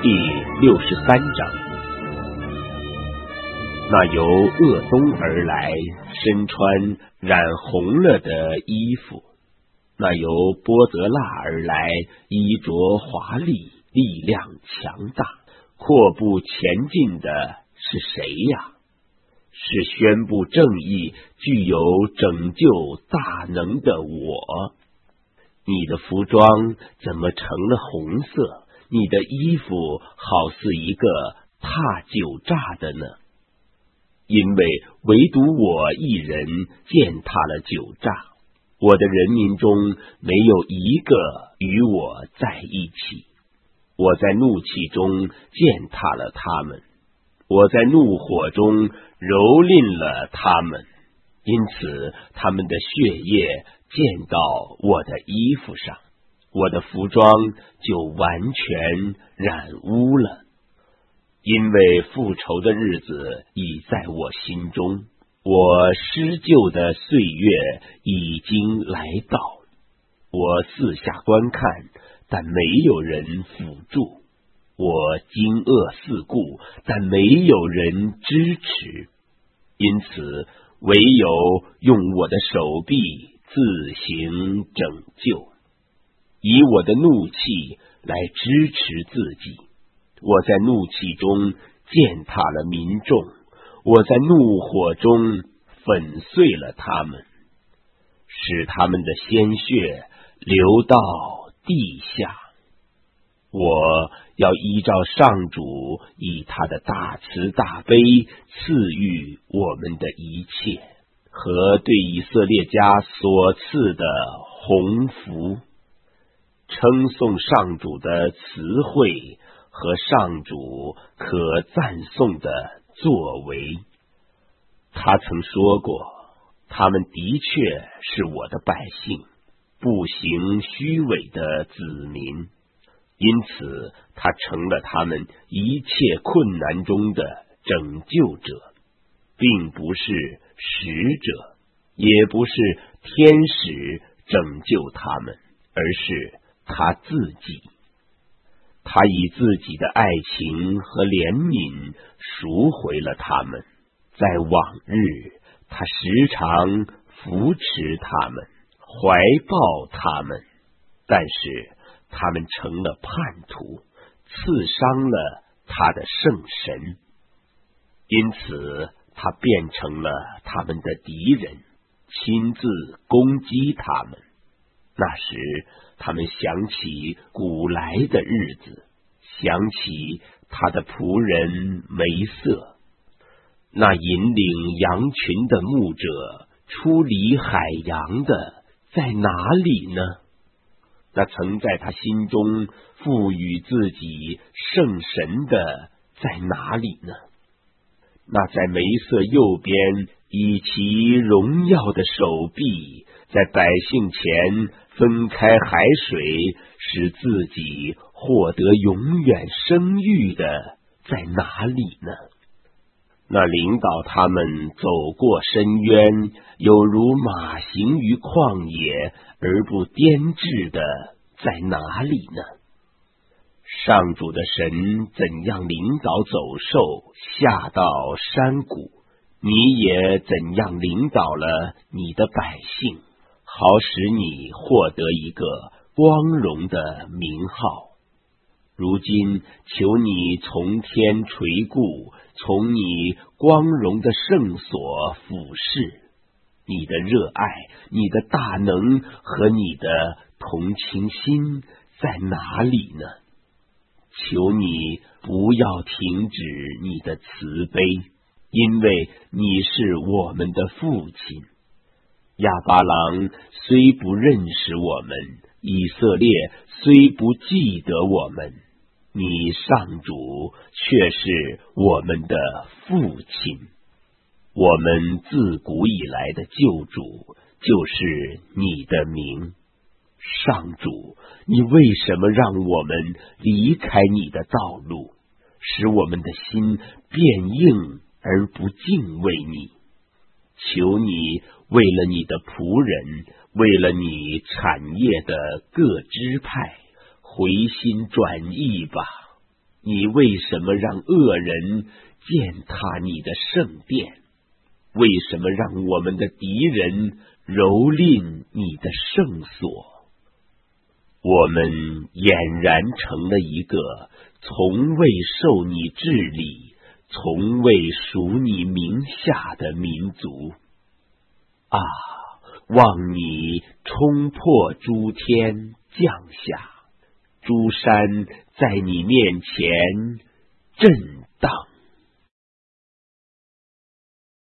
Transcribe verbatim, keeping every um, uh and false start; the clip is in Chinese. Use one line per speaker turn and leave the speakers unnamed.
第六十三章。那由鄂东而来，身穿染红了的衣服；那由波德腊而来，衣着华丽，力量强大，阔步前进的是谁呀？是宣布正义、具有拯救大能的我。你的服装怎么成了红色？你的衣服好似一个踏酒榨的呢？因为唯独我一人践踏了酒榨，我的人民中没有一个与我在一起。我在怒气中践踏了他们，我在怒火中蹂躏了他们，因此他们的血液溅到我的衣服上，我的服装就完全染污了。因为复仇的日子已在我心中，我施救的岁月已经来到。我四下观看，但没有人辅助；我惊愕四顾，但没有人支持。因此唯有用我的手臂自行拯救，以我的怒气来支持自己。我在怒气中践踏了民众，我在怒火中粉碎了他们，使他们的鲜血流到地下。我要依照上主以他的大慈大悲赐予我们的一切，和对以色列家所赐的鸿福，称颂上主的慈惠和上主可赞颂的作为。他曾说过，他们的确是我的百姓，不行虚伪的子民，因此他成了他们一切困难中的拯救者，并不是使者，也不是天使拯救他们，而是他自己。他以自己的爱情和怜悯赎回了他们，在往日他时常扶持他们，怀抱他们，但是他们成了叛徒，刺伤了他的圣神，因此他变成了他们的敌人，亲自攻击他们。那时他们想起古来的日子，想起他的仆人梅瑟，那引领羊群的牧者，出离海洋的在哪里呢？那曾在他心中赋予自己圣神的在哪里呢？那在梅瑟右边以其荣耀的手臂，在百姓前分开海水，使自己获得永远生育的在哪里呢？那领导他们走过深渊，有如马行于旷野而不颠至的在哪里呢？上主的神怎样领导走兽下到山谷，你也怎样领导了你的百姓，好使你获得一个光荣的名号。如今求你从天垂顾，从你光荣的圣所俯视，你的热爱，你的大能和你的同情心在哪里呢？求你不要停止你的慈悲，因为你是我们的父亲。亚巴郎虽不认识我们，以色列虽不记得我们，你上主却是我们的父亲。我们自古以来的救主就是你的名。上主，你为什么让我们离开你的道路，使我们的心变硬而不敬畏你？求你为了你的仆人，为了你产业的各支派，回心转意吧。 你为什么让恶人践踏你的圣殿？为什么让我们的敌人蹂躏你的圣所？我们俨然成了一个从未受你治理、从未属你名下的民族。啊，望你冲破诸天降下，诸山在你面前震荡。